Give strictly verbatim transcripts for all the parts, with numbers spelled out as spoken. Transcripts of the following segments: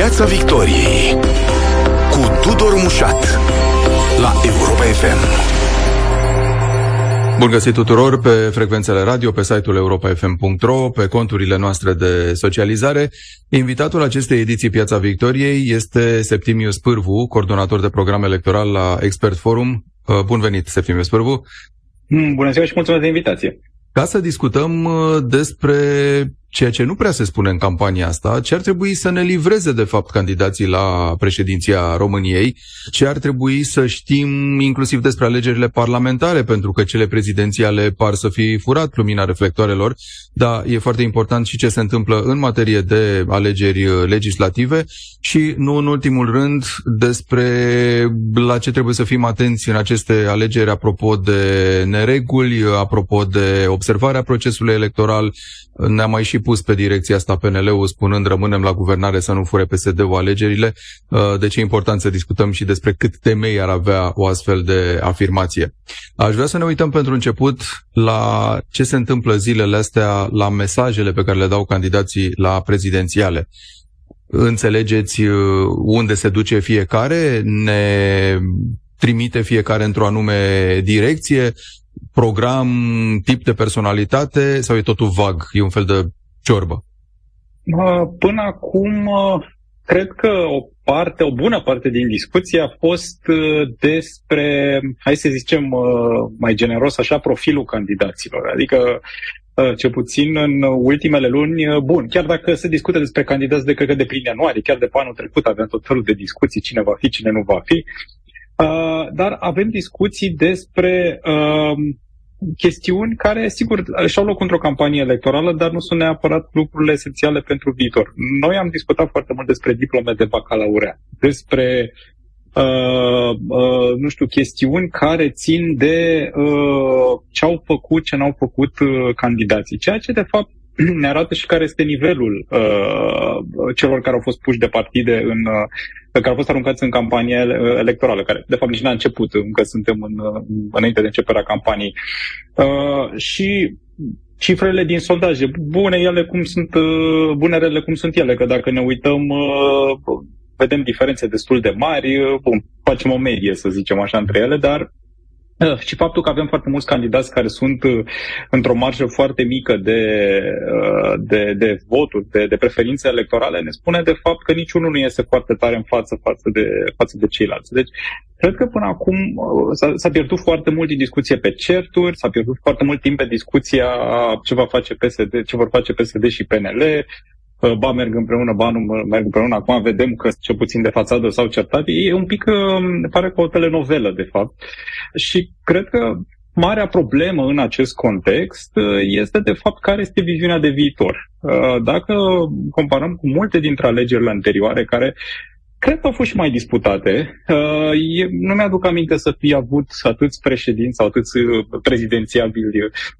Piața Victoriei cu Tudor Mușat la Europa F M. Bun găsit tuturor pe frecvențele radio, pe site-ul europa f m punct r o, pe conturile noastre de socializare. Invitatul acestei ediții Piața Victoriei este Septimiu Spârvu, coordonator de program electoral la Expert Forum. Bun venit, Septimiu Spârvu! Bună ziua și mulțumesc de invitație! Ca să discutăm despre ceea ce nu prea se spune în campania asta, ce ar trebui să ne livreze, de fapt, candidații la președinția României, ce ar trebui să știm inclusiv despre alegerile parlamentare, pentru că cele prezidențiale par să fi furat lumina reflectoarelor, dar e foarte important și ce se întâmplă în materie de alegeri legislative și, nu în ultimul rând, despre la ce trebuie să fim atenți în aceste alegeri apropo de nereguli, apropo de observarea procesului electoral. Ne-a mai și pus pe direcția asta P N L-ul spunând rămânem la guvernare să nu fure P S D-ul alegerile. Deci e important să discutăm și despre cât temei ar avea o astfel de afirmație. Aș vrea să ne uităm pentru început la ce se întâmplă zilele astea, la mesajele pe care le dau candidații la prezidențiale. Înțelegeți unde se duce fiecare? Ne trimite fiecare într-o anume direcție? Program, tip de personalitate sau e totul vag? E un fel de ciorbă? Până acum, cred că o parte, o bună parte din discuție a fost despre, hai să zicem mai generos așa, profilul candidaților. Adică, cel puțin în ultimele luni, bun, chiar dacă se discută despre candidați de, cred că de plin ianuarie, chiar de pe anul trecut aveam tot felul de discuții, cine va fi, cine nu va fi, dar avem discuții despre chestiuni care, sigur, și-au loc într-o campanie electorală, dar nu sunt neapărat lucrurile esențiale pentru viitor. Noi am discutat foarte mult despre diplome de bacalaureat, despre, uh, uh, nu știu, chestiuni care țin de uh, ce au făcut, ce n-au făcut uh, candidații. Ceea ce, de fapt, ne arată și care este nivelul uh, celor care au fost puși de partide, în, uh, care au fost aruncați în campanie electorală, care de fapt nici n-a început, încă suntem în, înainte de începerea campaniei. Uh, și cifrele din sondaje, bune ele cum sunt, uh, bunerele cum sunt ele, că dacă ne uităm, uh, vedem diferențe destul de mari, uh, bun, facem o medie, să zicem așa, între ele, dar și faptul că avem foarte mulți candidați care sunt într-o marjă foarte mică de, de, de voturi, de, de preferințe electorale, ne spune de fapt că niciunul nu iese foarte tare în față față de, față de ceilalți. Deci, cred că până acum s-a, s-a pierdut foarte mult din discuție pe certuri, s-a pierdut foarte mult timp pe discuția ce va face P S D, ce vor face P S D și P N L, ba merg împreună, ba nu merg împreună. Acum vedem că cel puțin de fațadă s-au certat. E un pic, pare ca o telenovelă, de fapt. Și cred că marea problemă în acest context este, de fapt, care este viziunea de viitor. Dacă comparăm cu multe dintre alegerile anterioare, care cred că au fost și mai disputate, nu mi-aduc aminte să fie avut atâți președinți sau atâți prezidențiabili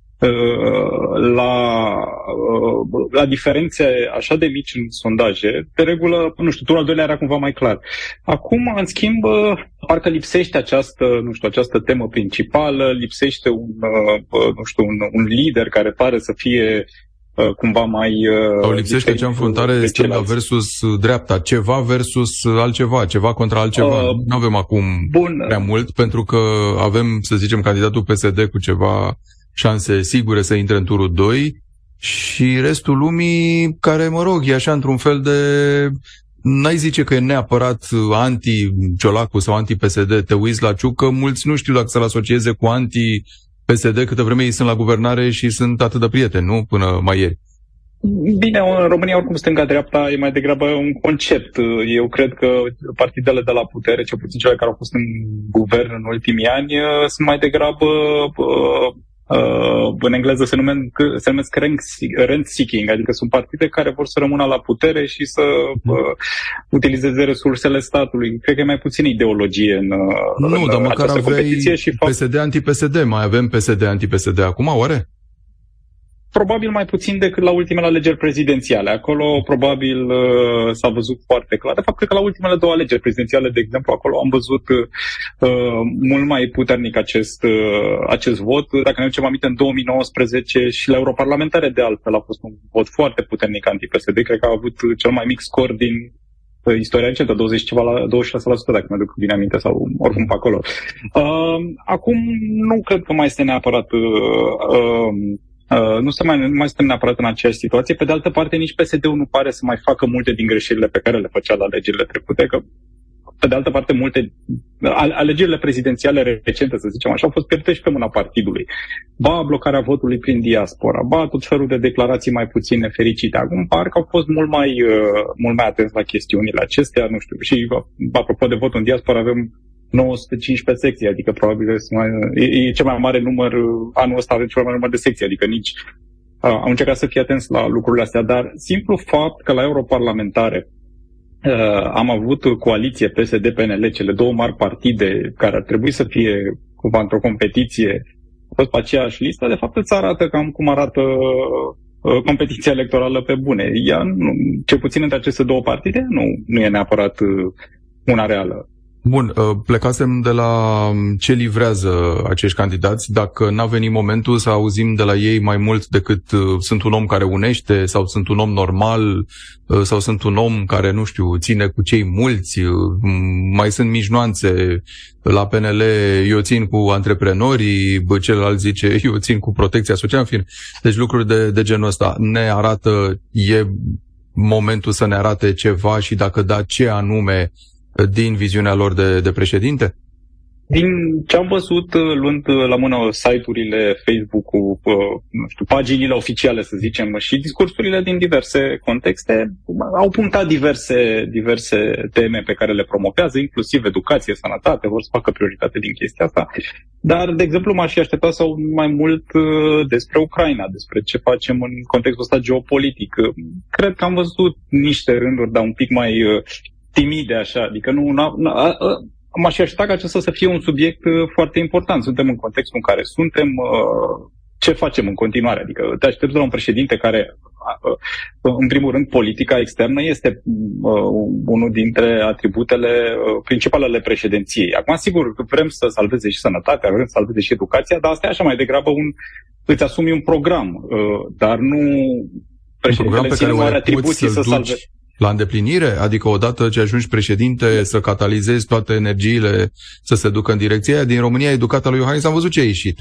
La, la diferențe așa de mici în sondaje. De regulă, nu știu, turul al doilea era cumva mai clar. Acum, în schimb, parcă lipsește această, nu știu, această temă principală, lipsește un, nu știu, un, un lider care pare să fie cumva mai... Sau lipsește acea înfruntare stânga versus dreapta, ceva versus altceva, ceva contra altceva. Uh, nu avem acum bun. prea mult, pentru că avem, să zicem, candidatul P S D cu ceva șanse sigure să intre în turul doi și restul lumii care, mă rog, e așa într-un fel de... N-ai zice că e neapărat anti-Ciolacu sau anti-P S D. Te uiți la Ciucă, mulți nu știu dacă să-l asocieze cu anti-P S D câtă vreme ei sunt la guvernare și sunt atât de prieteni, nu? Până mai ieri. Bine, în România oricum stânga-dreapta e mai degrabă un concept. Eu cred că partidele de la putere, cel puțin cele care au fost în guvern în ultimii ani, sunt mai degrabă... Uh, în engleză se numesc, se numesc rent-seeking, adică sunt partide care vor să rămână la putere și să uh, utilizeze resursele statului. Cred că e mai puțină ideologie în, nu, în dar măcar această competiție. Și fapt... P S D anti-P S D, mai avem P S D anti-P S D acum, oare? Probabil mai puțin decât la ultimele alegeri prezidențiale. Acolo probabil uh, s-a văzut foarte clar. De fapt, cred că la ultimele două alegeri prezidențiale, de exemplu, acolo am văzut uh, mult mai puternic acest, uh, acest vot. Dacă ne ducem aminte, în două mii nouăsprezece și la europarlamentare, de altfel, a fost un vot foarte puternic anti-P S D. Cred că a avut cel mai mic scor din istoria recentă, douăzeci ceva la douăzeci și șase la sută, dacă mă duc bine aminte, sau oricum pe acolo. Uh, acum nu cred că mai este neapărat uh, uh, Uh, nu, mai, nu mai suntem neapărat în aceeași situație. Pe de altă parte, nici P S D-ul nu pare să mai facă multe din greșelile pe care le făcea la alegerile trecute, că pe de altă parte, multe alegerile prezidențiale recente, să zicem așa, au fost pierdute și pe mâna partidului. Ba blocarea votului prin diaspora, ba tot felul de declarații mai puțin nefericite. Acum par că au fost mult mai, uh, mult mai atenți la chestiunile acestea, nu știu. Și apropo de votul în diaspora, avem nouă sute cincisprezece secții, adică probabil e, e cel mai mare număr, anul ăsta avem cel mai mare număr de secții, adică nici uh, am încercat să fie atenți la lucrurile astea, dar simplu fapt că la europarlamentare uh, am avut coaliție P S D P N L, cele două mari partide care ar trebui să fie cumva într-o competiție, au fost pe aceeași listă, de fapt îți arată cam cum arată uh, competiția electorală pe bune. Ea, nu, cel puțin între aceste două partide, nu, nu e neapărat uh, una reală. Bun, plecasem de la ce livrează acești candidați, dacă n-a venit momentul să auzim de la ei mai mult decât sunt un om care unește sau sunt un om normal sau sunt un om care, nu știu, ține cu cei mulți, mai sunt mici nuanțe. La P N L eu țin cu antreprenorii, celălalt zice eu țin cu protecția socială, în fine. Deci lucruri de, de genul ăsta ne arată, e momentul să ne arate ceva și dacă da, ce anume din viziunea lor de, de președinte? Din ce am văzut, luând la mână site-urile, Facebook-ul, nu știu, paginile oficiale, să zicem, și discursurile din diverse contexte, au punctat diverse, diverse teme pe care le promovează, inclusiv educație, sănătate, vor să facă prioritate din chestia asta. Dar, de exemplu, m-aș fi așteptat să aud mai mult despre Ucraina, despre ce facem în contextul ăsta geopolitic. Cred că am văzut niște rânduri, dar un pic mai timide, așa, adică nu... Na, na, a, a, m-aș aștepta ca acesta să fie un subiect foarte important. Suntem în contextul în care suntem, ce facem în continuare? Adică te aștepți la un președinte care, în primul rând, politica externă este unul dintre atributele principale ale președinției. Acum, sigur, vrem să salveze și sănătatea, vrem să salveze și educația, dar asta e așa mai degrabă un, îți asumi un program, dar nu președintele ține o atribuții să salveze. La îndeplinire? Adică odată ce ajungi președinte să catalizezi toate energiile să se ducă în direcția aia. Din România, educata lui Iohannis, am văzut ce a ieșit.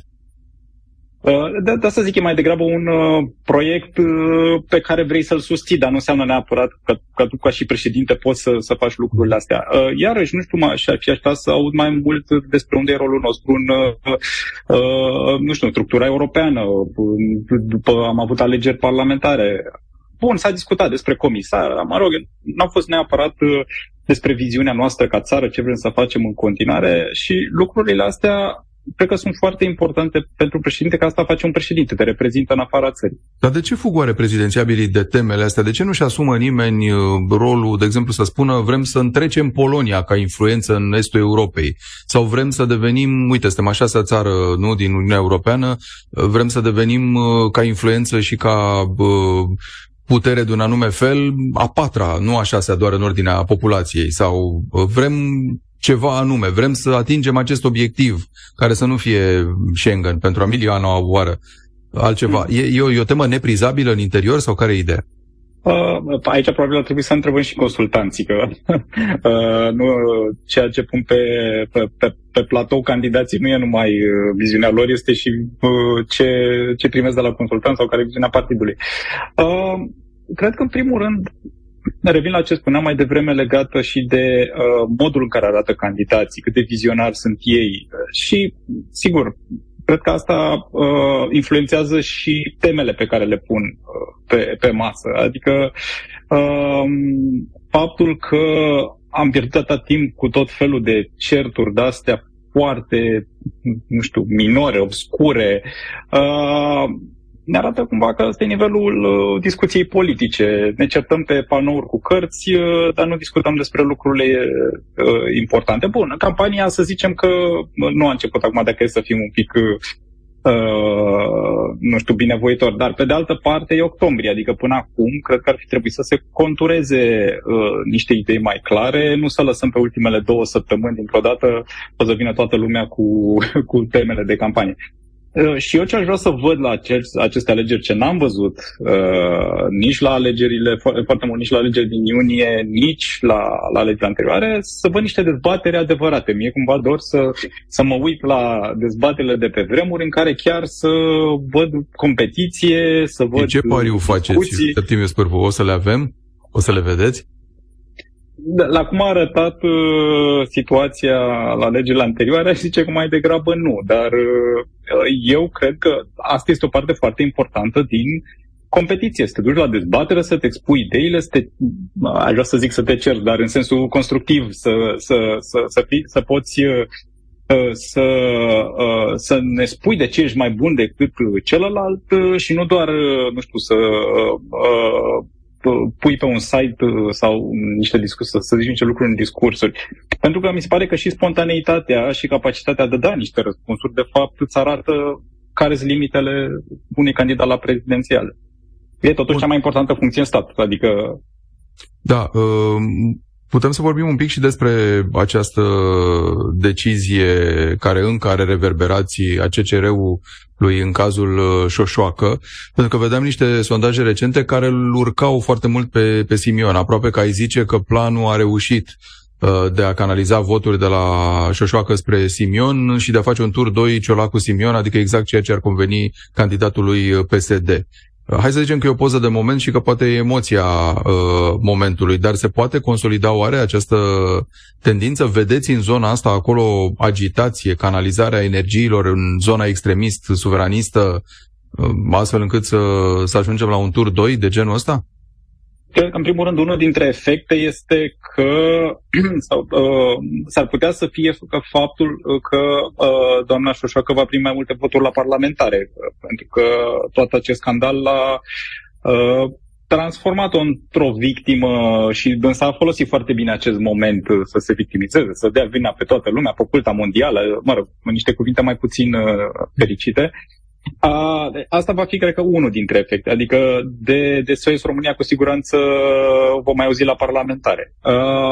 De, de asta zic, e mai degrabă un uh, proiect uh, pe care vrei să-l susții, dar nu înseamnă neapărat că, că tu ca și președinte poți să, să faci lucrurile astea. Uh, iarăși, nu știu, m-aș fi așteptat să aud mai mult despre unde e rolul nostru în, uh, uh, nu știu, structura europeană. După am avut alegeri parlamentare. Bun, s-a discutat despre comisar, mă rog, n-a fost neapărat uh, despre viziunea noastră ca țară, ce vrem să facem în continuare și lucrurile astea cred că sunt foarte importante pentru președinte, că asta face un președinte, te reprezintă în afara țării. Dar de ce fug oare prezidențiabilii de temele astea? De ce nu-și asumă nimeni rolul, de exemplu, să spună vrem să întrecem Polonia ca influență în estul Europei sau vrem să devenim, uite, suntem a șasea țară, nu, din Uniunea Europeană, vrem să devenim ca influență și ca putere de un anume fel, a patra, nu a șasea, doar în ordinea populației, sau vrem ceva anume, vrem să atingem acest obiectiv, care să nu fie Schengen pentru a milioana oară, altceva. E, e, o, e o temă neprizabilă în interior sau care e ideea? Uh, aici probabil ar trebui să întrebăm și consultanții, că uh, nu, ceea ce pun pe, pe, pe, pe platou candidații nu e numai uh, viziunea lor, este și uh, ce, ce primesc de la consultanți sau care e viziunea partidului. Uh, cred că, în primul rând, revin la ce spuneam mai devreme legată și de uh, modul în care arată candidații, cât de vizionari sunt ei. Și, sigur, cred că asta uh, influențează și temele pe care le pun uh, pe, pe masă. Adică uh, faptul că am pierdut atât timp cu tot felul de certuri de-astea foarte, nu știu, minore, obscure, uh, ne arată cumva că ăsta e nivelul uh, discuției politice. Ne certăm pe panouri cu cărți, uh, dar nu discutăm despre lucrurile uh, importante. Bun, campania, să zicem că nu a început acum, dacă e să fim un pic, uh, nu știu, binevoitori, dar pe de altă parte e octombrie, adică până acum cred că ar fi trebuit să se contureze uh, niște idei mai clare, nu să lăsăm pe ultimele două săptămâni dintr-o dată să vină toată lumea cu, cu temele de campanie. Și eu ce aș vrea să văd la aceste alegeri, ce n-am văzut uh, nici la alegerile, foarte mult, nici la alegeri din iunie, nici la, la alegerile anterioare, să văd niște dezbateri adevărate. Mie cumva dor să, să mă uit la dezbaterile de pe vremuri în care chiar să văd competiție, să văd de ce pariu faceți, Septimiu Spârvu? O să le avem? O să le vedeți? La cum a arătat uh, situația la alegerile anterioare, aș zice că mai degrabă nu, dar uh, eu cred că asta este o parte foarte importantă din competiție, să te duci la dezbatere, să te expui ideile, să te, aș vrea să zic să te ceri, dar în sensul constructiv, să, să, să, să, fii, să poți uh, să, uh, să ne spui de ce ești mai bun decât celălalt uh, și nu doar, uh, nu știu, să... Uh, pui pe un site sau niște discursuri, să zici niște lucruri în discursuri. Pentru că mi se pare că și spontaneitatea și capacitatea de a da niște răspunsuri, de fapt, îți arată care sunt limitele unui candidat la prezidențiale. E totuși cea mai importantă funcție în stat. Adică... Da, putem să vorbim un pic și despre această decizie care încă are reverberații a C C R-ului în cazul Șoșoacă, pentru că vedeam niște sondaje recente care îl urcau foarte mult pe, pe Simion, aproape că ai zice că planul a reușit de a canaliza voturi de la Șoșoacă spre Simion și de a face un tur doi Ciolacu-Simion, adică exact ceea ce ar conveni candidatului P S D. Hai să zicem că e o poză de moment și că poate e emoția uh, momentului, dar se poate consolida oare această tendință? Vedeți în zona asta acolo agitație, canalizarea energiilor în zona extremist-suveranistă, uh, astfel încât să, să ajungem la un tur doi de genul ăsta? Cred că, în primul rând, unul dintre efecte este că sau, uh, s-ar putea să fie că faptul că uh, doamna Șoșoacă va primi mai multe voturi la parlamentare, pentru că tot acest scandal l-a uh, transformat-o într-o victimă și dânsa a folosit foarte bine acest moment să se victimizeze, să dea vina pe toată lumea, pe culta mondială, mă rog, în niște cuvinte mai puțin uh, fericite. A, asta va fi, cred că, unul dintre efecte. Adică de, de S O S România cu siguranță vom mai auzi la parlamentare. A,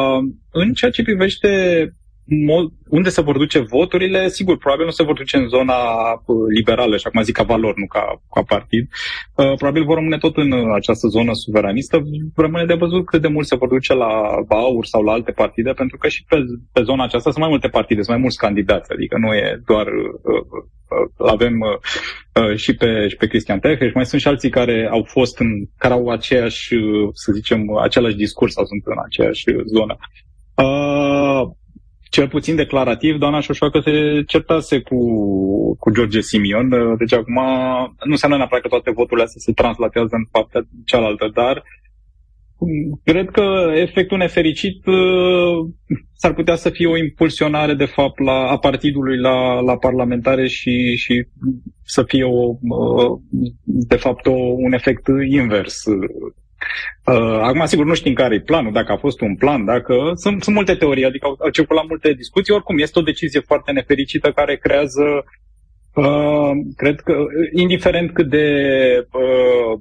în ceea ce privește mod, unde se vor duce voturile, sigur, probabil nu se vor duce în zona liberală, și acum zic ca valori, nu ca, ca partid. A, probabil vor rămâne tot în această zonă suveranistă. Rămâne de văzut cât de mult se vor duce la AUR sau la alte partide, pentru că și pe, pe zona aceasta sunt mai multe partide, sunt mai mulți candidați. Adică nu e doar... Uh, avem uh, și pe, și pe Cristian Tehe și mai sunt și alții care au fost în, care au aceeași, să zicem, același discurs sau sunt în aceeași zonă. Uh, cel puțin declarativ, doamna Șoșoacă se certase cu, cu George Simion, deci acum nu înseamnă neapărat că toate voturile astea se translatează în partea cealaltă, dar cred că efectul nefericit uh, s-ar putea să fie o impulsionare, de fapt, la, a partidului la, la parlamentare și, și să fie, o, uh, de fapt, o, un efect invers. Uh, acum, sigur, nu știm care e planul, dacă a fost un plan, dacă... Sunt, sunt multe teorii, adică au, au circulat multe discuții. Oricum, este o decizie foarte nefericită care creează, uh, cred că, indiferent cât de... Uh,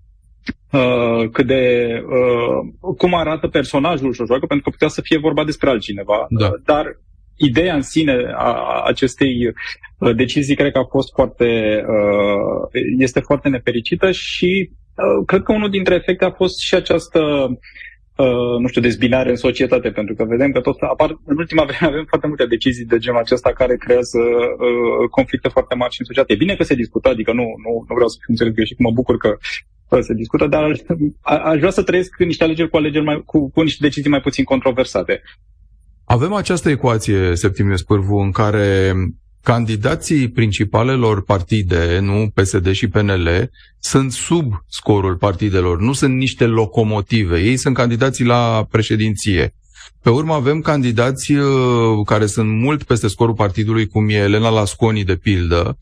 Uh, cât de uh, cum arată personajul Șoșoacă, pentru că putea să fie vorba despre altcineva. Da. Uh, dar ideea în sine a acestei uh, decizii cred că a fost foarte uh, este foarte nefericită și uh, cred că unul dintre efecte a fost și această uh, nu știu, dezbinare în societate, pentru că vedem că tot apar, în ultima vreme avem foarte multe decizii de genul acesta care creează uh, conflicte foarte mari și în societate. E bine că se discută, adică nu, nu, nu vreau să fiu înțeleg eu și mă bucur că se discută, dar aș, aș vrea să trăiesc niște alegeri cu, alegeri mai, cu, cu niște decizii mai puțin controversate. Avem această ecuație, Septimiu Spârvu, în care candidații principalelor partide, nu P S D și P N L, sunt sub scorul partidelor, nu sunt niște locomotive. Ei sunt candidații la președinție. Pe urmă avem candidați care sunt mult peste scorul partidului, cum e Elena Lasconi, de pildă,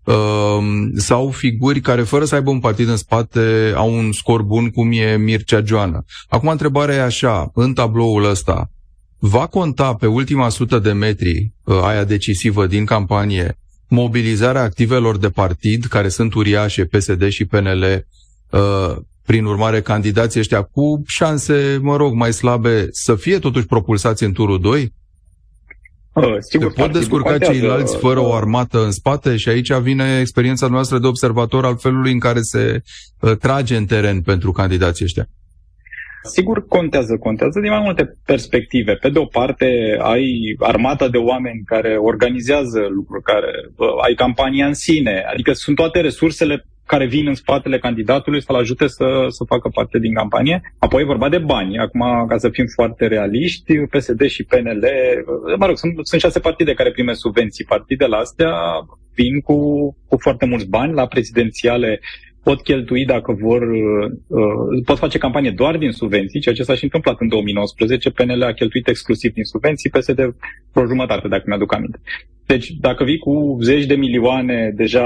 sau figuri care, fără să aibă un partid în spate, au un scor bun, cum e Mircea Joană. Acum întrebarea e așa, în tabloul ăsta, va conta pe ultima sută de metri, aia decisivă din campanie, mobilizarea activelor de partid, care sunt uriașe, P S D și P N L, prin urmare candidații ăștia cu șanse, mă rog, mai slabe, să fie totuși propulsați în turul doi? Uh, sigur, se pot descurca contează, ceilalți fără uh, o armată în spate? Și aici vine experiența noastră de observator al felului în care se uh, trage în teren pentru candidații ăștia. Sigur, contează, contează din mai multe perspective. Pe de o parte, ai armata de oameni care organizează lucruri, care uh, ai campania în sine, adică sunt toate resursele care vin în spatele candidatului să-l ajute să, să facă parte din campanie. Apoi e vorba de bani. Acum, ca să fim foarte realiști, P S D și P N L, mă rog, sunt, sunt șase partide care primesc subvenții. Partidele astea vin cu, cu foarte mulți bani la prezidențiale. Pot cheltui dacă vor, uh, pot face campanie doar din subvenții, ceea ce s-a și întâmplat în două mii nouăsprezece. P N L a cheltuit exclusiv din subvenții, P S D vreo jumătate, dacă mi-aduc aminte. Deci, dacă vii cu zeci de milioane deja,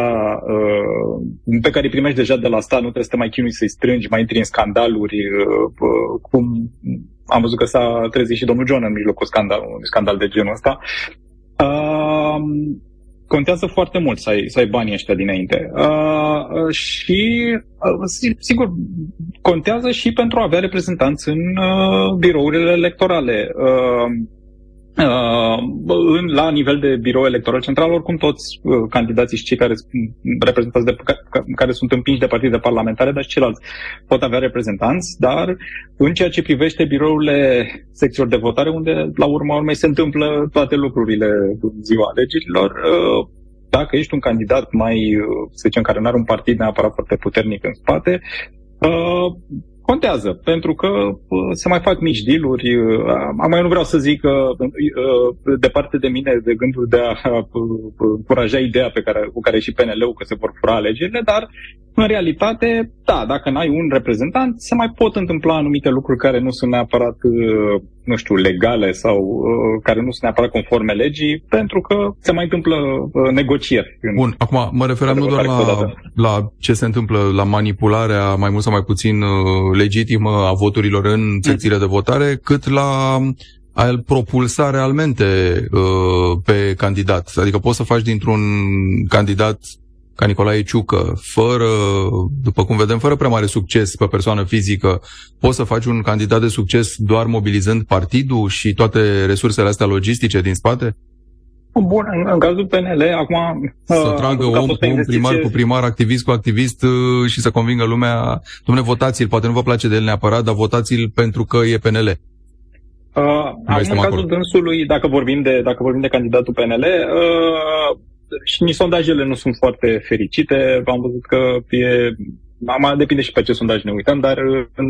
uh, pe care îi primești deja de la stat, nu trebuie să te mai chinui să-i strângi, mai intri în scandaluri, uh, uh, cum am văzut că s-a trezit și domnul John în mijlocul scandal, un scandal de genul ăsta. Uh, Contează foarte mult să ai, să ai banii ăștia dinainte. Uh, și, uh, sigur, contează și pentru a avea reprezentanți în uh, birourile electorale. Uh, uh, în, la nivel de birou electoral central, oricum toți uh, candidații și cei care, reprezentanți de, care sunt împinși de partide parlamentare, dar și ceilalți pot avea reprezentanți, dar în ceea ce privește birourile secțiilor de votare, unde la urma urmei se întâmplă toate lucrurile în ziua alegerilor, uh, dacă ești un candidat mai, să zicem, care nu are un partid neapărat foarte puternic în spate, uh, contează, pentru că uh, se mai fac mici deal-uri. Uh, mai nu vreau să zic că uh, departe de mine de gândul de a încuraja ideea pe care, cu care și P N L-ul că se vor fura alegerile, dar în realitate, da, dacă n-ai un reprezentant, se mai pot întâmpla anumite lucruri care nu sunt neapărat, uh, nu știu, legale sau uh, care nu sunt neapărat conforme legii, pentru că se mai întâmplă uh, negocieri. Bun, acum mă referam nu doar la, la ce se întâmplă, la manipularea mai mult sau mai puțin uh, legitimă a voturilor în secțiile de votare, cât la al propulsare almente uh, pe candidat. Adică poți să faci dintr-un candidat ca Nicolae Ciucă, fără, după cum vedem, fără prea mare succes pe persoană fizică, poți să faci un candidat de succes doar mobilizând partidul și toate resursele astea logistice din spate? Bun, în, în cazul P N L, acum... Să uh, tragă om cu om, primar cu primar, activist cu activist uh, și să convingă lumea, dom'le, votați-l, poate nu vă place de el neapărat, dar votați-l pentru că e P N L. Uh, acum, în cazul dânsului, dacă vorbim de, dacă vorbim de candidatul P N L, uh, și nici sondajele nu sunt foarte fericite. Am văzut că e... Mai depinde și pe ce sondaj ne uităm, dar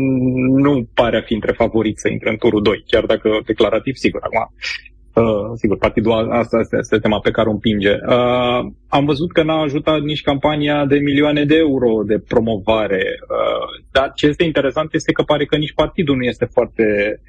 nu pare a fi între favoriți să intre în turul doi, chiar dacă declarativ, sigur, acum, uh, sigur, partidul asta este tema pe care o împinge. Uh, am văzut că n-a ajutat nici campania de milioane de euro de promovare, uh, dar ce este interesant este că pare că nici partidul nu este foarte...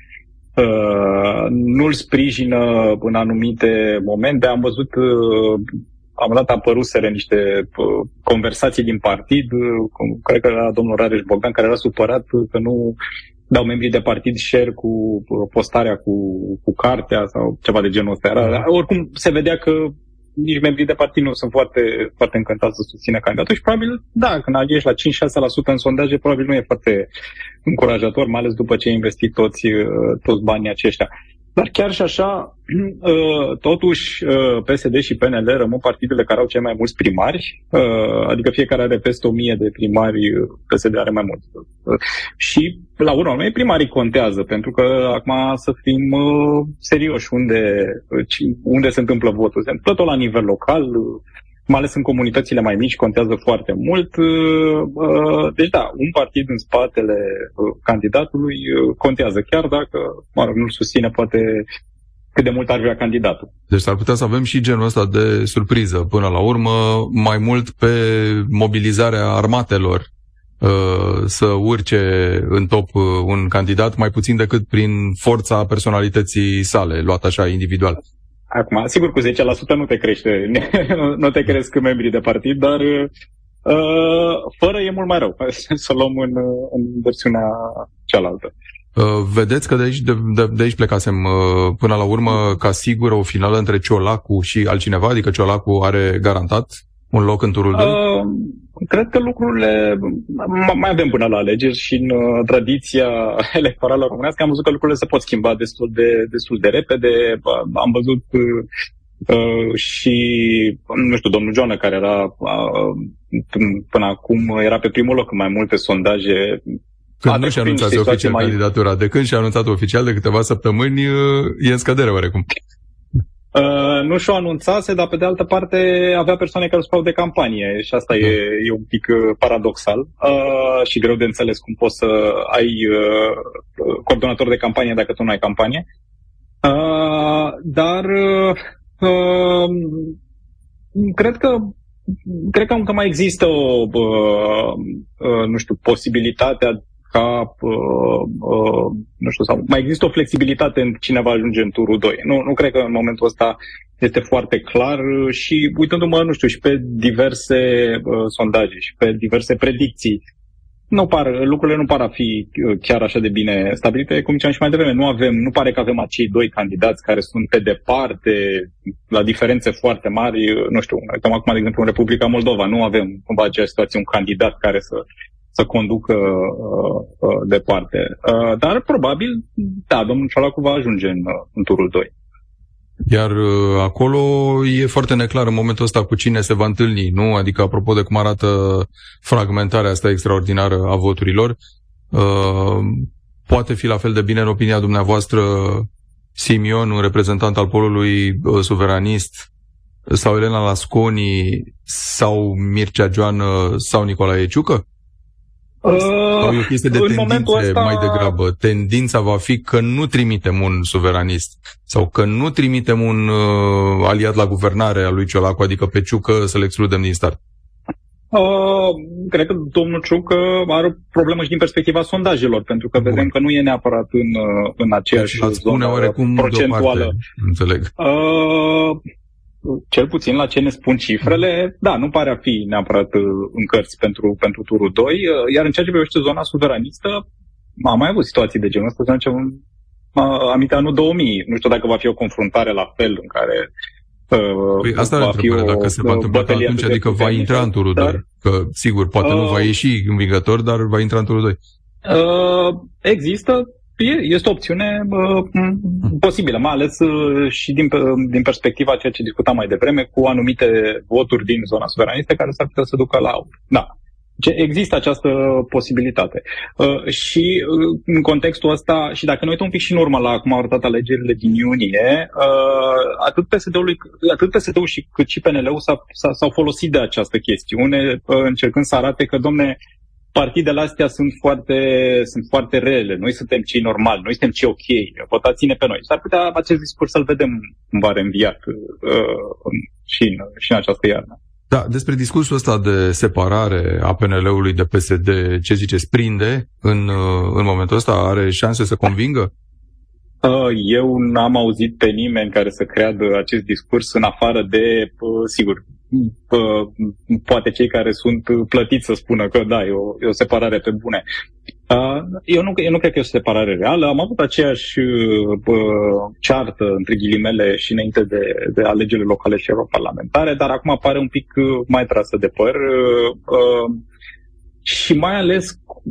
Uh, nu-l sprijină în anumite momente. Am văzut uh, am dat apăruseră niște uh, conversații din partid, uh, cred că era domnul Rareș Bogdan, care era supărat că nu dau membrii de partid share cu uh, postarea cu, cu cartea sau ceva de genul ăsta. Era, oricum se vedea că nici membrii de partid nu sunt foarte, foarte încântați să susțină candidatul și probabil, da, când ești la cinci șase la sută în sondaje, probabil nu e foarte încurajator, mai ales după ce ai investit toți, toți banii aceștia. Dar chiar și așa, totuși, P S D și P N L rămân partidele care au cei mai mulți primari, adică fiecare are peste o mie de primari, P S D are mai mulți. Și, la urmă, primarii contează, pentru că, acum, să fim serioși, unde, unde se întâmplă votul? Se întâmplă tot la nivel local, mai ales în comunitățile mai mici, contează foarte mult. Deci da, un partid în spatele candidatului contează, chiar dacă, mă rog, nu-l susține poate cât de mult ar vrea candidatul. Deci s-ar putea să avem și genul ăsta de surpriză până la urmă, mai mult pe mobilizarea armatelor să urce în top un candidat, mai puțin decât prin forța personalității sale, luat așa individual. Acum, sigur, cu zece la sută nu te crește, nu te cresc membrii de partid, dar uh, fără e mult mai rău, să luăm în, în versiunea cealaltă. Uh, vedeți că de aici, de, de, de aici plecasem uh, până la urmă ca sigură o finală între Ciolacu și altcineva, adică Ciolacu are garantat un loc în turul doi? Uh, cred că lucrurile... Mai avem până la alegeri și în uh, tradiția electorală românească am văzut că lucrurile se pot schimba destul de, destul de repede. Am văzut uh, și, nu știu, domnul Joană, care era uh, până acum era pe primul loc în mai multe sondaje. Când nu și-a anunțat oficial mai... candidatura, de când și-a anunțat oficial, de câteva săptămâni, e în scădere oarecum. Uh, nu și-o anunțase, dar pe de altă parte avea persoane care spau de campanie și asta da. e, e un pic uh, paradoxal uh, și greu de înțeles cum poți să ai uh, coordonator de campanie dacă tu nu ai campanie. Uh, dar uh, uh, cred că cred că încă mai există o uh, uh, nu știu, posibilitatea ca, uh, uh, nu știu, sau mai există o flexibilitate în cine va ajunge în turul doi. Nu, nu cred că în momentul ăsta este foarte clar și uitându-mă, nu știu, și pe diverse uh, sondaje și pe diverse predicții, nu par, lucrurile nu par a fi chiar așa de bine stabilite, cum ziceam și mai devreme. Nu avem, nu pare că avem acei doi candidați care sunt pe departe, la diferențe foarte mari. Nu știu, uităm acum, de exemplu, în Republica Moldova, nu avem cumva acea situație, un candidat care să să conducă uh, uh, departe. Uh, dar probabil, da, domnul Ciolacu va ajunge în, uh, în turul doi. Iar uh, acolo e foarte neclar în momentul ăsta cu cine se va întâlni, nu? Adică, apropo de cum arată fragmentarea asta extraordinară a voturilor, uh, poate fi la fel de bine, în opinia dumneavoastră, Simion, un reprezentant al polului uh, suveranist, sau Elena Lasconi, sau Mircea Joană, sau Nicolae Ciucă? Sau e o chestie de tendințe ăsta... mai degrabă. Tendința va fi că nu trimitem un suveranist sau că nu trimitem un uh, aliat la guvernare al lui Ciolacu, adică pe Ciucă să-l excludem din start. Uh, cred că domnul Ciucă are o problemă și din perspectiva sondajelor, pentru că Bun. vedem că nu e neapărat în, în aceeași deci, zonă oarecum procentuală. Deoparte, înțeleg. Uh, Cel puțin la ce ne spun cifrele, da, nu pare a fi neapărat în cărți pentru, pentru turul doi, iar în ceea ce privește zona suveranistă, am mai avut situații de genul ăsta, să zicem, aminte anul două mii, nu știu dacă va fi o confruntare la fel în care păi asta va fi o dacă se va întâmpla atunci, adică va intra în turul dar, doi, că sigur, poate uh, nu va ieși învingător, dar va intra în turul doi. Uh, există Este o opțiune uh, posibilă, mai ales uh, și din, uh, din perspectiva ceea ce discutam mai devreme, cu anumite voturi din zona suveranistă care s-ar putea să ducă la aur. Da. Există această posibilitate. Uh, și uh, în contextul ăsta, și dacă ne uităm un pic și în urmă la cum au arătat alegerile din iunie, uh, atât P S D-ul, atât P S D-ul și, cât și P N L-ul s-a, s-a, s-au folosit de această chestiune, uh, încercând să arate că, domne, partidele astea sunt foarte, sunt foarte rele, noi suntem cei normali, noi suntem cei ok, votați-ne pe noi. S-ar putea acest discurs să-l vedem cumva reînviat uh, și, în, și în această iarnă. Da, despre discursul ăsta de separare a P N L-ului de P S D, ce ziceți, prinde în, în momentul ăsta? Are șanse să convingă? Eu n-am auzit pe nimeni care să creadă acest discurs în afară de, sigur, poate cei care sunt plătiți să spună că da, e o, e o separare pe bune. Eu nu, eu nu cred că e o separare reală. Am avut aceeași ceartă, între ghilimele, și înainte de, de alegerile locale și europarlamentare, dar acum apare un pic mai trasă de păr și mai ales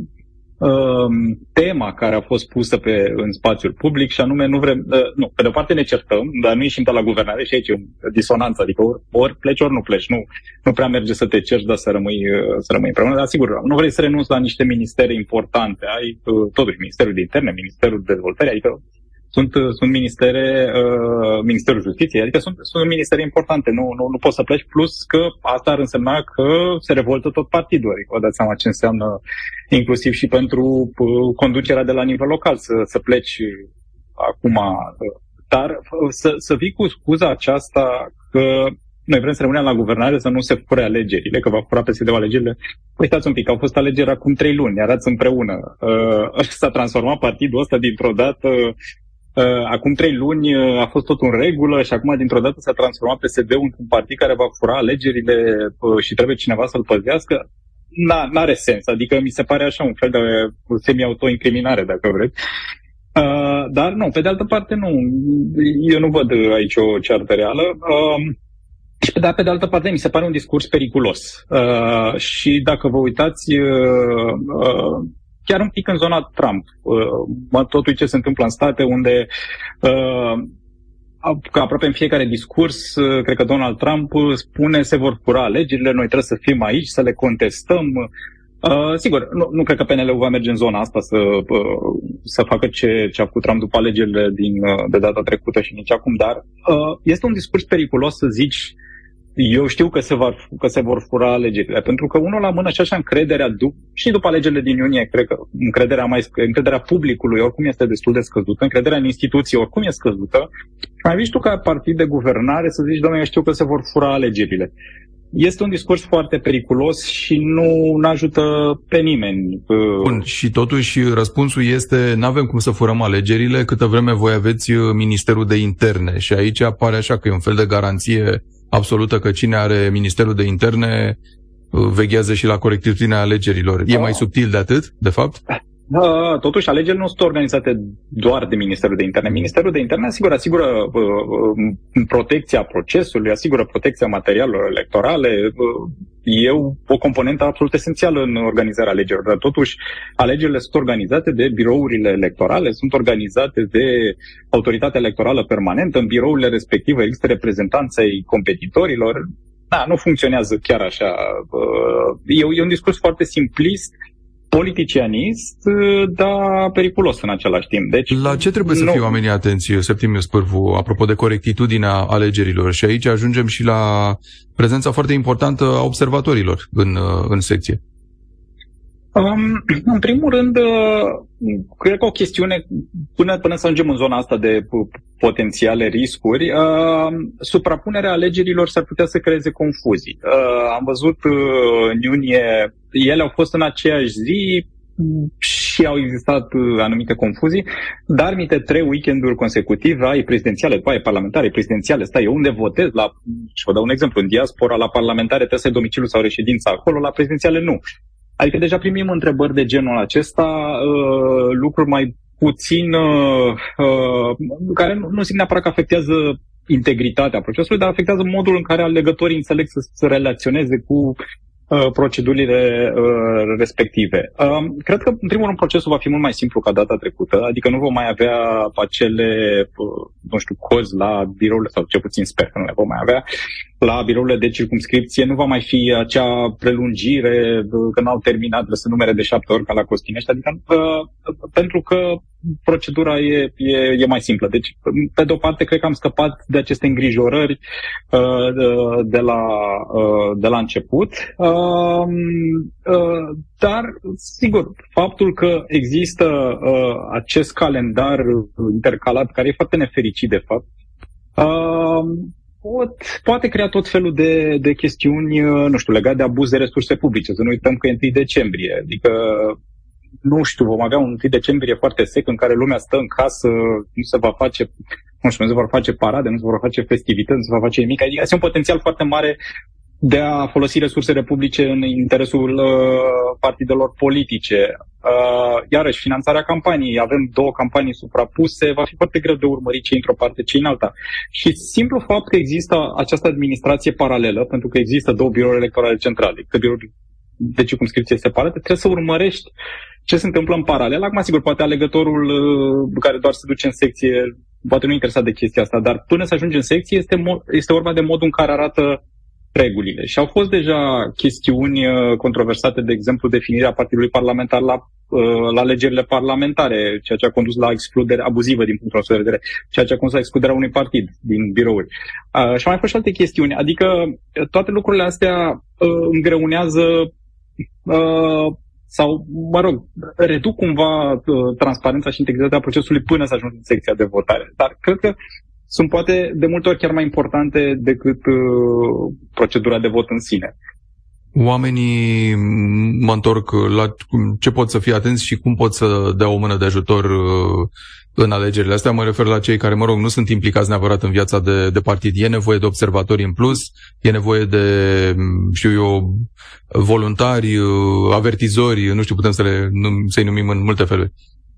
tema care a fost pusă pe, în spațiul public, și anume nu vrem, nu, pe de o parte ne certăm, dar nu ieșim de la guvernare și aici e o disonanță, adică ori, ori pleci, ori nu pleci, nu, nu prea merge să te ceri, dar să rămâi, să rămâi împreună, dar sigur, nu vrei să renunți la niște ministere importante, ai totuși Ministerul de Interne, Ministerul de Dezvoltare, adică sunt, sunt ministere, uh, Ministerul Justiției, adică sunt, sunt ministere importante, nu, nu, nu poți să pleci, plus că asta ar însemna că se revoltă tot partidul, adică vă dați seama ce înseamnă inclusiv și pentru uh, conducerea de la nivel local, să, să pleci acum, uh, dar uh, să, să vii cu scuza aceasta că noi vrem să rămânem la guvernare, să nu se fure alegerile, că va fura P S D-ul alegerile. Uitați un pic, au fost alegeri acum trei luni, arați împreună. Uh, s-a transformat partidul ăsta dintr-o dată. Uh, acum trei luni uh, a fost tot în regulă și acum dintr-o dată s-a transformat P S D-ul într-un partid care va fura alegerile uh, și trebuie cineva să-l păzească. N- n-are sens, adică mi se pare așa un fel de semi-auto-incriminare, dacă vreți. Uh, dar nu, pe de altă parte nu, eu nu văd aici o ceartă reală. Uh, Și pe de, pe de altă parte, mi se pare un discurs periculos. Uh, și dacă vă uitați uh, uh, chiar un pic în zona Trump, uh, totul ce se întâmplă în state unde uh, că aproape în fiecare discurs, uh, cred că Donald Trump spune se vor fura alegerile, noi trebuie să fim aici, să le contestăm. Uh, sigur, nu, nu cred că P N L-ul va merge în zona asta să, uh, să facă ce, ce a făcut Trump după alegerile din, uh, de data trecută și nici acum, dar uh, este un discurs periculos să zici eu știu că se, va, că se vor fura alegerile, pentru că unul la mână și așa încrederea, și după alegerile din iunie, cred că încrederea, mai, încrederea publicului oricum este destul de scăzută, încrederea în instituții oricum e scăzută, mai vii tu ca partid de guvernare să zici, doamne, eu știu că se vor fura alegerile. Este un discurs foarte periculos și nu ajută pe nimeni. Bun, și totuși răspunsul este n-avem cum să furăm alegerile câtă vreme voi aveți Ministerul de Interne și aici apare așa că e un fel de garanție absolută că cine are Ministerul de Interne veghează și la corectitudinea alegerilor. E mai subtil de atât, de fapt? Da, totuși, alegerile nu sunt organizate doar de Ministerul de Interne. Ministerul de Interne asigură, asigură uh, protecția procesului, asigură protecția materialelor electorale. Uh, e o componentă absolut esențială în organizarea alegerilor. Dar totuși, alegerile sunt organizate de birourile electorale, sunt organizate de autoritatea electorală permanentă. În birourile respective există reprezentanța ai competitorilor. Da, nu funcționează chiar așa. Uh, e, e un discurs foarte simplist, politicianist, dar periculos în același timp. Deci, la ce trebuie să nu... fie oamenii atenți, Septimiu Spârvu, apropo de corectitudinea alegerilor? Și aici ajungem și la prezența foarte importantă a observatorilor în, în secție. Um, în primul rând, cred că o chestiune, până, până să ajungem în zona asta de potențiale riscuri, uh, suprapunerea alegerilor s-ar putea să creeze confuzii. Uh, am văzut uh, în iunie, ele au fost în aceeași zi și au existat uh, anumite confuzii, dar minte trei weekenduri consecutive ai prezidențiale, după ai parlamentare, prezidențiale, stai, eu unde votez, la, și vă dau un exemplu, în diaspora, la parlamentare trebuie să ai domiciliu sau reședința acolo, la prezidențiale nu. Adică deja primim întrebări de genul acesta, uh, lucruri mai puțin, uh, uh, care nu, nu simt neapărat că afectează integritatea procesului, dar afectează modul în care alegătorii înțeleg să se relaționeze cu uh, procedurile uh, respective. Uh, cred că, în primul rând, procesul va fi mult mai simplu ca data trecută, adică nu vom mai avea acele, uh, nu știu, cozi la birourile, sau cel puțin sper că nu le vom mai avea, la birourile de circumscripție, nu va mai fi acea prelungire că n-au terminat, trebuie să numere de șapte ori ca la Costinești, adică uh, pentru că procedura e, e, e mai simplă. Deci, pe de o parte, cred că am scăpat de aceste îngrijorări uh, de, de, la, uh, de la început, uh, uh, dar, sigur, faptul că există uh, acest calendar intercalat, care e foarte nefericit, de fapt, uh, Pot, poate crea tot felul de, de chestiuni, nu știu, legate de abuz de resurse publice. Să nu uităm că e întâi decembrie. Adică, nu știu, vom avea un întâi decembrie foarte sec în care lumea stă în casă, nu se va face, nu știu, nu se vor face parade, nu se vor face festivități, nu se va face nimic. Adică este un potențial foarte mare de a folosi resursele publice în interesul uh, partidelor politice. Uh, iarăși, finanțarea campaniei. Avem două campanii suprapuse, va fi foarte greu de urmărit ce într-o parte, ce în alta. Și simplu fapt că există această administrație paralelă, pentru că există două birouri electorale centrale, că birouri de circumscripție separate, trebuie să urmărești ce se întâmplă în paralel. Acum, sigur, poate alegătorul uh, care doar se duce în secție, poate nu e interesat de chestia asta, dar până să ajungi în secție este, mo- este vorba de modul în care arată regulile. Și au fost deja chestiuni controversate, de exemplu, definirea partidului parlamentar la, la alegerile parlamentare, ceea ce a condus la excludere abuzivă din punctul nostru de vedere, ceea ce a condus la excluderea unui partid din birouri. Uh, și au mai fost și alte chestiuni. Adică toate lucrurile astea uh, îngreunează uh, sau, mă rog, reduc cumva uh, transparența și integritatea procesului până să ajungă în secția de votare. Dar cred că sunt poate de multe ori chiar mai importante decât uh, procedura de vot în sine. Oamenii, mă întorc la ce pot să fie atenți și cum pot să dea o mână de ajutor uh, în alegerile astea. Mă refer la cei care, mă rog, nu sunt implicați neapărat în viața de, de partid. E nevoie de observatori în plus, e nevoie de, știu eu, voluntari, uh, avertizori, nu știu, putem să le, să-i numim în multe feluri.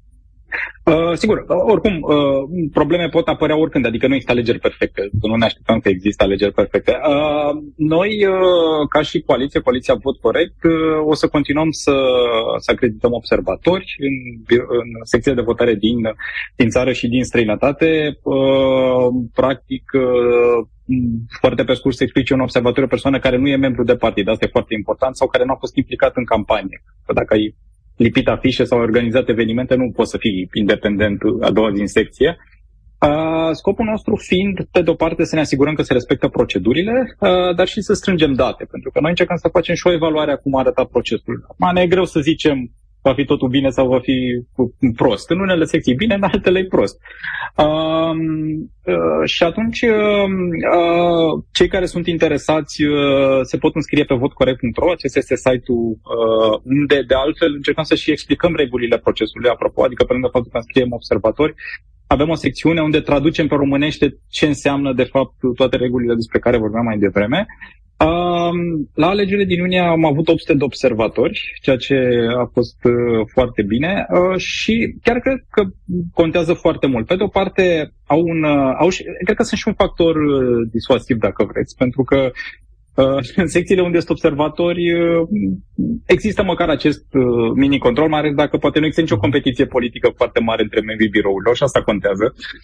Uh, sigur, uh, oricum, uh, probleme pot apărea oricând, adică nu există alegeri perfecte, nu ne așteptăm că există alegeri perfecte. Uh, noi, uh, ca și coaliție, Coaliția Vot Corect, uh, o să continuăm să, să acredităm observatori în, în secția de votare din, din țară și din străinătate. Uh, practic, uh, foarte pe scurt, să explice un observator o persoană care nu e membru de partid, asta e foarte important, sau care nu a fost implicat în campanie. Că dacă ai lipit afișe sau organizat evenimente, nu poți să fii independent a doua zi în secție. Uh, scopul nostru fiind, pe de-o parte, să ne asigurăm că se respectă procedurile, uh, dar și să strângem date, pentru că noi încercăm să facem și o evaluare a cum a arătat procesul. Acum ne e greu să zicem va fi totul bine sau va fi prost. În unele secții bine, în altele e prost. Uh, uh, și atunci, uh, uh, cei care sunt interesați uh, se pot înscrie pe vot corect punct ro, acesta este site-ul uh, unde, de altfel, încercăm să și explicăm regulile procesului, apropo, adică pe lângă faptul că înscriem observatori, avem o secțiune unde traducem pe românește ce înseamnă, de fapt, toate regulile despre care vorbeam mai devreme. La alegerile din iunie am avut opt sute de observatori, ceea ce a fost foarte bine și chiar cred că contează foarte mult. Pe de o parte, au un, au, cred că sunt și un factor disuasiv, dacă vreți, pentru că în secțiile unde sunt observatori există măcar acest mini-control, mai ales dacă poate nu există nicio competiție politică foarte mare între membrii birourilor și asta contează.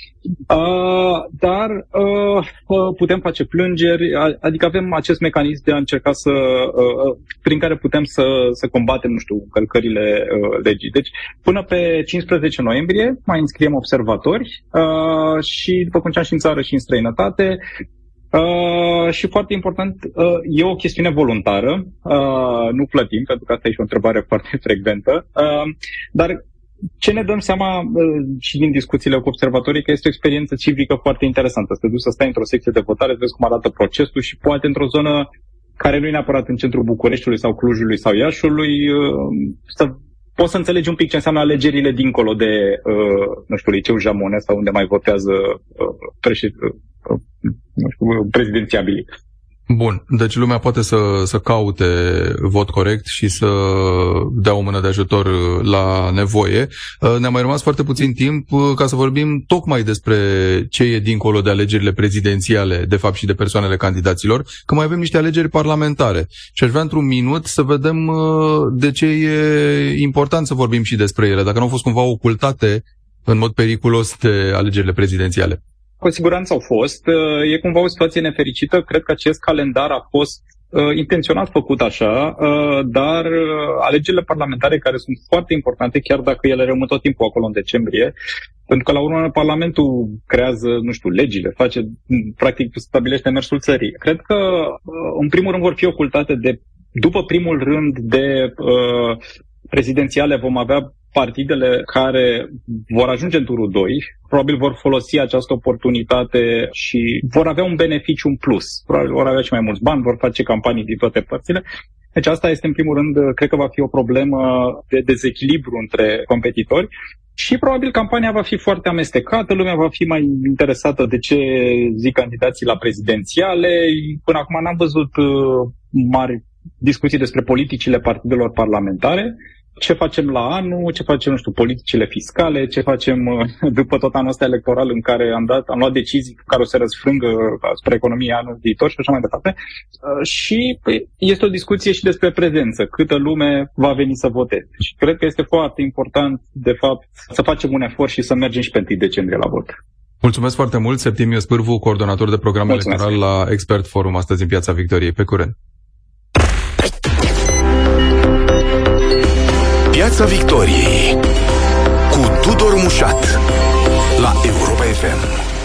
Dar putem face plângeri, adică avem acest mecanism de a încerca să, prin care putem să, să combatem, nu știu, încălcările legii. Deci, până pe cincisprezece noiembrie mai înscriem observatori și, după cum și în țară și în străinătate. Uh, și foarte important, uh, e o chestiune voluntară, uh, nu plătim, pentru că asta e și o întrebare foarte frecventă, uh, dar ce ne dăm seama uh, și din discuțiile cu observatorii, că este o experiență civică foarte interesantă. Să te duci să stai într-o secție de votare, să vezi cum arată procesul și poate într-o zonă care nu e neapărat în centrul Bucureștiului sau Clujului sau Iașului, uh, să poți să înțelegi un pic ce înseamnă alegerile dincolo de, uh, nu știu, Liceul Jamone sau unde mai votează uh, președinte. Nu știu, prezidențiabili. Bun, deci lumea poate să, să caute vot corect și să dea o mână de ajutor la nevoie. Ne-a mai rămas foarte puțin timp ca să vorbim tocmai despre ce e dincolo de alegerile prezidențiale, de fapt, și de persoanele candidaților, că mai avem niște alegeri parlamentare. Și aș vrea într-un minut să vedem de ce e important să vorbim și despre ele, dacă nu au fost cumva ocultate în mod periculos de alegerile prezidențiale. Cu siguranță au fost. E cumva o situație nefericită. Cred că acest calendar a fost uh, intenționat făcut așa, uh, dar uh, alegerile parlamentare, care sunt foarte importante, chiar dacă ele rămân tot timpul acolo în decembrie, pentru că la urmă Parlamentul creează, nu știu, legile, face, practic stabilește mersul țării. Cred că, uh, în primul rând, vor fi ocultate de, după primul rând de uh, prezidențiale, vom avea partidele care vor ajunge în turul doi, probabil vor folosi această oportunitate și vor avea un beneficiu în plus. Probabil vor avea și mai mulți bani, vor face campanii din toate părțile. Deci asta este, în primul rând, cred că va fi o problemă de dezechilibru între competitori și probabil campania va fi foarte amestecată, lumea va fi mai interesată de ce zic candidații la prezidențiale. Până acum n-am văzut mari discuții despre politicile partidelor parlamentare. Ce facem la anul, ce facem, nu știu, politicile fiscale, ce facem după tot anul ăsta electoral în care am dat, am luat decizii care o să răsfrângă asupra economiei anul viitor și așa mai departe. Și este o discuție și despre prezență, câtă lume va veni să voteze. Și cred că este foarte important, de fapt, să facem un efort și să mergem și pe întâi decembrie la vot. Mulțumesc foarte mult, Septimiu Spârvu, coordonator de program Mulțumesc. electoral la Expert Forum, astăzi în Piața Victoriei. Pe curând! Piața Victoriei cu Tudor Mușat la Europa F M.